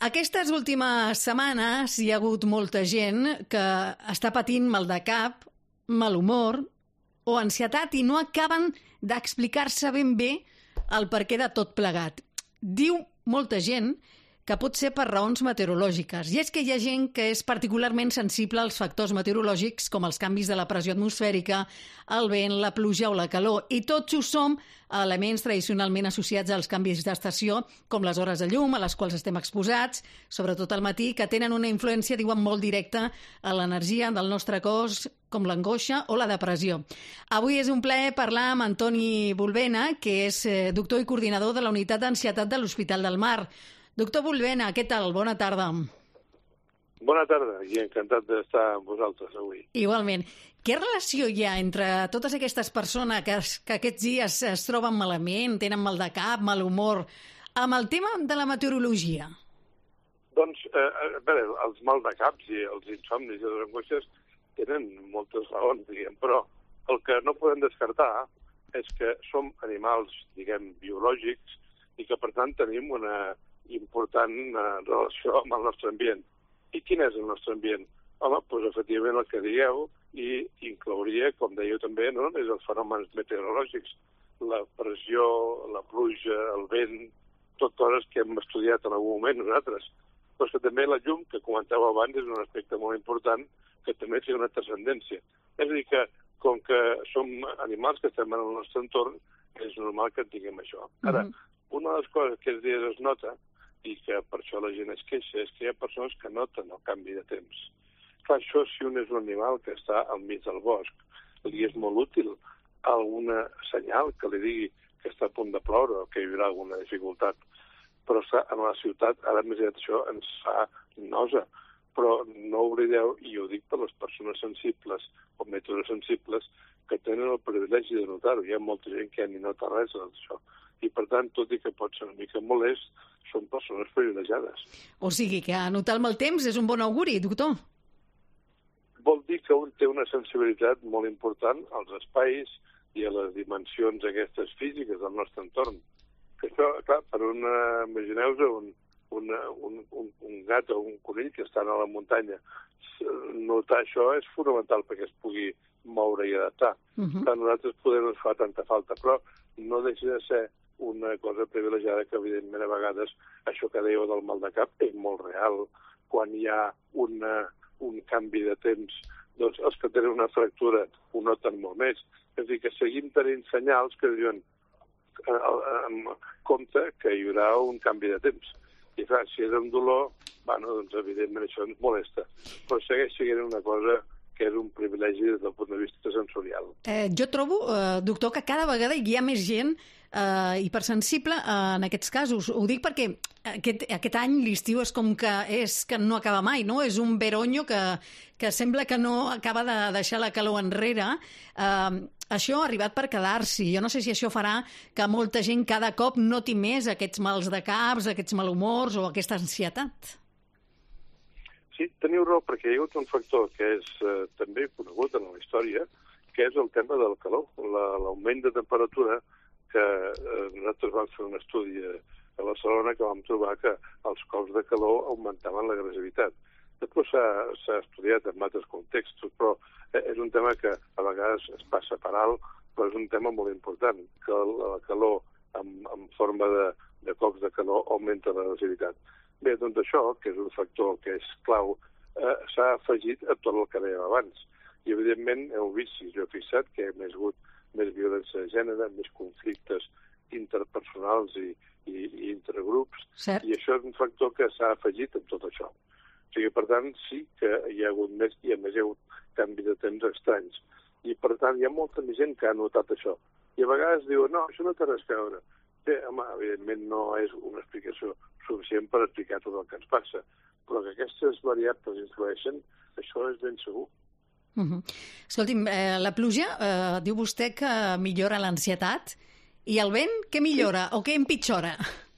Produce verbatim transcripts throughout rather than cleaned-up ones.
Aquestes últimes setmanes hi ha hagut molta gent que està patint mal de cap, mal humor o ansietat i no acaben d'explicar-se ben bé el perquè de tot plegat. Diu molta gent que pot ser per raons meteorològiques. I és que hi ha gent que és particularment sensible als factors meteorològics com els canvis de la pressió atmosfèrica, el vent, la pluja o la calor. I tots ho som elements tradicionalment associats als canvis d'estació, com les hores de llum a les quals estem exposats, sobretot al matí, que tenen una influència, diuen, molt directa a l'energia del nostre cos, com l'angoixa o la depressió. Avui és un plaer parlar amb Antoni Bulbena, que és doctor i coordinador de la Unitat d'Ansietat de l'Hospital del Mar. Doctor Bulbena, què tal? Bona tarda. Bona tarda i encantat d'estar amb vosaltres avui. Igualment. Què relació hi ha entre totes aquestes persones que, que aquests dies es troben malament, tenen mal de cap, mal humor, amb el tema de la meteorologia? Doncs, eh, a veure, els mal de caps i els insomnis i les angoixes tenen moltes raons, diguem, però el que no podem descartar és que som animals, diguem, biològics i que, per tant, tenim una important eh, relació amb el nostre ambient. I quin és el nostre ambient? Home, doncs efectivament el que digueu, i inclouria, com dèieu també, no només els fenòmens meteorològics, la pressió, la pluja, el vent, tot coses que hem estudiat en algun moment nosaltres. Però que també la llum, que comentàveu abans, és un aspecte molt important que també té una transcendència. És a dir, que com que som animals que estem en el nostre entorn, és normal que tinguem això. Ara, una de les coses que aquests dies es nota i que per això la gent es queixa, és que hi ha persones que noten el canvi de temps. Clar, això, si un és un animal que està al mig del bosc, li és molt útil alguna senyal que li digui que està a punt de ploure o que hi haurà alguna dificultat. Però en la ciutat, ara més d'això, ens fa nosa. Però no oblideu, i ho dic per les persones sensibles o meteorosensibles, que tenen el privilegi de notar-ho. Hi ha molta gent que ni nota res d'això. I, per tant, tot i que pot ser una mica molest, són persones privilegiades. O sigui que anotar el mal temps és un bon auguri, doctor. Vol dir que un té una sensibilitat molt important als espais i a les dimensions aquestes físiques del nostre entorn. Que això, clar, per una, imagineu-vos un, una, un, un, un gat o un conill que estan a la muntanya. Notar això és fonamental perquè es pugui moure i adaptar. Uh-huh. A nosaltres poder no ens fa tanta falta, però no deixa de ser una cosa privilegiada que, evidentment, a vegades això que dèieu del mal de cap és molt real. Quan hi ha una, un canvi de temps, doncs els que tenen una fractura ho noten molt més. És a dir, que seguim tenint senyals que diuen en compte que hi haurà un canvi de temps. I clar, si és un dolor, bueno, doncs evidentment això ens molesta. Però segueix sent una cosa que és un privilegi des del punt de vista sensorial. Eh, jo trobo, eh, doctor, que cada vegada hi ha més gent eh, hipersensible eh, en aquests casos. Ho dic perquè aquest, aquest any l'estiu és com que és que no acaba mai, no? És un veronyo que, que sembla que no acaba de deixar la calor enrere. Eh, això ha arribat per quedar-s'hi. Jo no sé si això farà que molta gent cada cop noti més aquests mals de caps, aquests malhumors o aquesta ansietat. Sí, teniu raó, perquè hi ha hagut un factor que és eh, també conegut en la història, que és el tema del calor, l'augment de temperatura, que eh, nosaltres vam fer un estudi a Barcelona que vam trobar que els cops de calor augmentaven l'agressivitat. Després s'ha estudiat en altres contextos, però eh, és un tema que a vegades es passa per alt, però és un tema molt important, que la calor en, en forma de, de cops de calor augmenta l'agressivitat. Bé, doncs això, que és un factor que és clau, eh, s'ha afegit a tot el que dèiem abans. I, evidentment, heu vist, si jo he fixat, que hi ha més hagut més violència de gènere, més conflictes interpersonals i, i, i intergrups, Cert. I això és un factor que s'ha afegit en tot això. O sigui, per tant, sí que hi ha hagut més, i a més hi ha hagut canvis de temps estranys. I, per tant, hi ha molta més gent que ha notat això. I a vegades diuen, no, això no té res a veure. Bé, home, evidentment no és una explicació suficient per explicar tot el que ens passa, però que aquestes variables influeixen, això és ben segur. Uh-huh. Escolti'm, eh, la pluja, eh, diu vostè que millora l'ansietat, i el vent què millora sí. o què empitjora?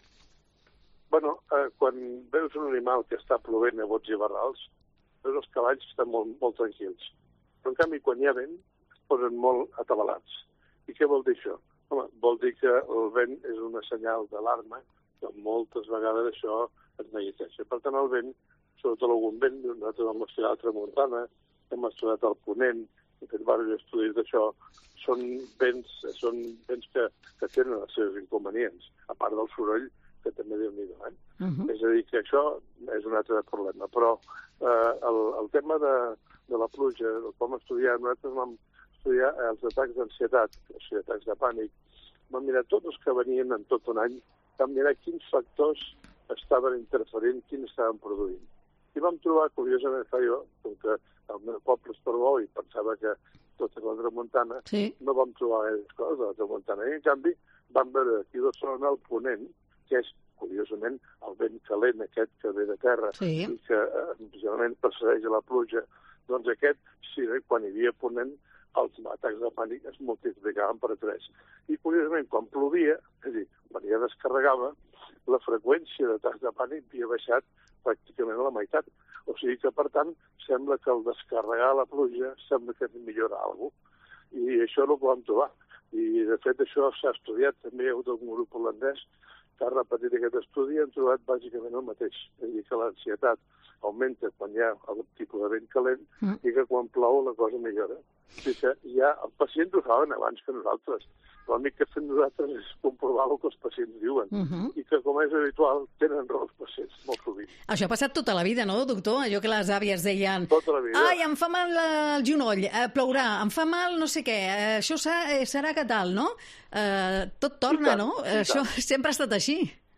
Bueno, eh, quan veus un animal que està plovent a bots i barrals, veus els cavalls estan molt, molt tranquils. Però, en canvi, quan hi ha vent, es posen molt atabalats. I què vol dir això? Home, vol dir que el vent és una senyal d'alarma, que moltes vegades això es neguiteja. per tant el vent, sobretot algun vent, nosaltres hem estudiat la tramuntana, hem estudiat el ponent, hem fet diversos estudis d'això, són vents, són vents que, que tenen els seus inconvenients, a part del soroll, que també Déu-n'hi-do, eh? Uh-huh. És a dir, que això és un altre problema. Però eh, el, el tema de, de la pluja, el com estudiar, nosaltres vam estudiar els atacs d'ansietat, o sigui, atacs de pànic, vam mirar tots els que venien en tot un any, vam mirar quins factors estaven interferint, quins estaven produint. I vam trobar, curiosament, fa jo, com que el meu poble és Portbou i pensava que tot és la tramuntana, sí. No vam trobar gaire coses de la tramuntana. I, en canvi, vam veure aquí a Barcelona el ponent, que és, curiosament, el vent calent aquest que ve de terra sí. I que, eh, generalment, precedeix a la pluja. Doncs aquest, sí, quan hi havia ponent, els atacs de pànic es multiplicaven per tres. I, curiosament, quan plovia, és a dir, quan ja descarregava, la freqüència d'atacs de pànic havia baixat pràcticament a la meitat. O sigui que, per tant, sembla que el descarregar la pluja sembla que millora alguna cosa. I això és el que vam trobar. I, de fet, això s'ha estudiat. També hi ha hagut un grup holandès que ha repetit aquest estudi i han trobat bàsicament el mateix. És a dir, que l'ansietat augmenta quan hi ha el tipus de vent calent mm. i que quan plou la cosa millora. O sigui que ja els pacients ho saben abans que nosaltres. Però l'únic que fem nosaltres és comprovar el que els pacients diuen. Uh-huh. I que, com és habitual, tenen raó els pacients, molt sovint. Això ha passat tota la vida, no, doctor? Allò que les àvies deien... Tota la vida. Ai, em fa mal el genoll, eh, plourà, em fa mal no sé què, eh, això serà, serà que tal, no? Eh, tot torna, tant, no? Això tant. Sempre ha estat així.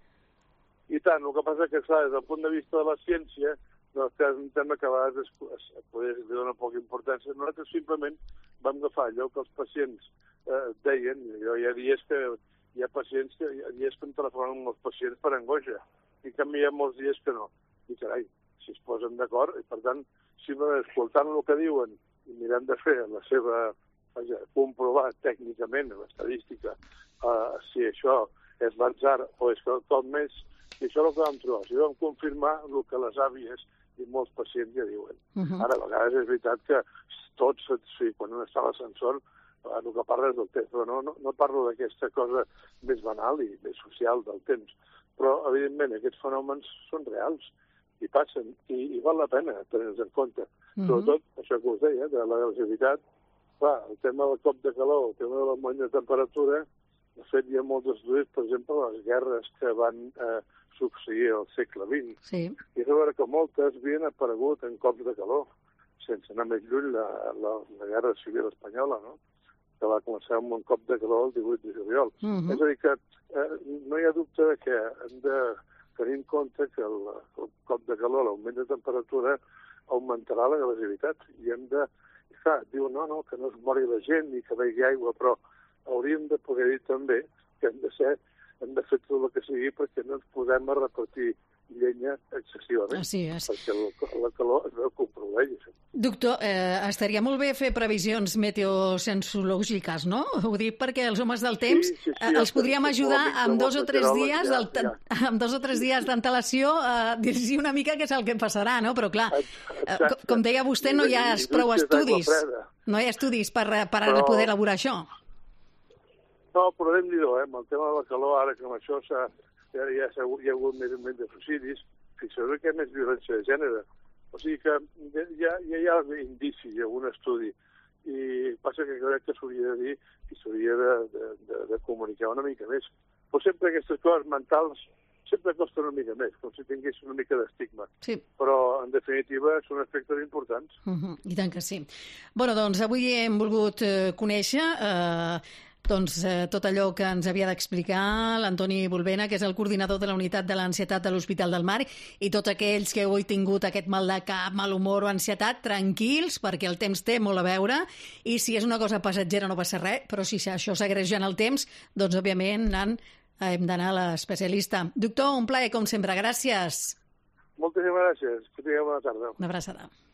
I tant, el que passa que, clar, des del punt de vista de la ciència, doncs, que és un tema que a vegades es, es, es dona poca importància. Nosaltres simplement vam agafar allò que els pacients eh, deien. Jo hi ha dies que hi ha pacients que hi ha dies que em telefonen amb els pacients per angoixa. I en canvi hi ha molts dies que no. I carai, si es posen d'acord, i per tant, simplement escoltant el que diuen i mirant de fer la seva, vaja, comprovar tècnicament, l'estadística, eh, si això és l'atzar o és quelcom més, i això és el que vam trobar. Si vam confirmar el que les àvies i molts pacients ja diuen. Uh-huh. Ara, a vegades és veritat que tots, sí, quan un està a l'ascensor, el que parla és del temps, però no, no, no parlo d'aquesta cosa més banal i més social del temps. Però, evidentment, aquests fenòmens són reals i passen, i, i val la pena tenir-los en compte. Uh-huh. Sobretot, això que us deia, de la agressivitat, clar, el tema del cop de calor, el tema de l'augment de temperatura, de fet, hi ha molts estudis, per exemple, les guerres que van eh, succeir al segle vint. Sí. I és veure que moltes havien aparegut en cops de calor, sense anar més lluny la, la, la guerra civil espanyola, no? Que va començar amb un cop de calor el divuit de juliol. Uh-huh. És a dir, que eh, no hi ha dubte que hem de tenir en compte que el, el cop de calor, l'augment de temperatura, augmentarà l'agressivitat. I hem de... Clar, diu, no, no, que no es mori la gent ni que vegi aigua, però hauríem de poder dir també que hem de ser, hem de fer tot el que sigui perquè no ens podem a repartir llenya excessivament. Ah, sí, és... Perquè la, la calor es veu que ho produeix. Doctor, eh, estaria molt bé fer previsions meteosensològiques, no? Ho dic perquè els homes del temps sí, sí, sí, eh, els podríem ajudar amb dos o tres dies ja, ja. amb dos o tres dies d'antelació a dir-los una mica què és el que passarà, no? Però clar, eh, com deia vostè, no hi ha prou estudis. No hi ha estudis per, per però... poder elaborar això. No, però déu-n'hi-do, eh? Amb el tema de la calor, ara que amb això s'ha, ja, ja hi ha hagut més augment de suïcidis, fixeu-vos que hi ha més violència de gènere. O sigui que ja, ja hi ha indicis, hi ha un estudi. I passa que crec que s'hauria de dir i s'hauria de, de, de, de comunicar una mica més. Però sempre aquestes coses mentals sempre costen una mica més, com si tingués una mica d'estigma. Sí. Però, en definitiva, són aspectes importants. Uh-huh. I tant que sí. Bueno, doncs avui hem volgut eh, conèixer... Eh, Doncs eh, tot allò que ens havia d'explicar l'Antoni Bulbena, que és el coordinador de la unitat de l'ansietat de l'Hospital del Mar, i tots aquells que heu tingut aquest mal de cap, mal humor o ansietat, tranquils, perquè el temps té molt a veure, i si és una cosa passatgera no passa res, però si això s'agreuja en el temps, doncs òbviament nan, hem d'anar a l'especialista. Doctor, un plaer com sempre, gràcies. Moltíssimes gràcies, que tingueu bona tarda. Una abraçada.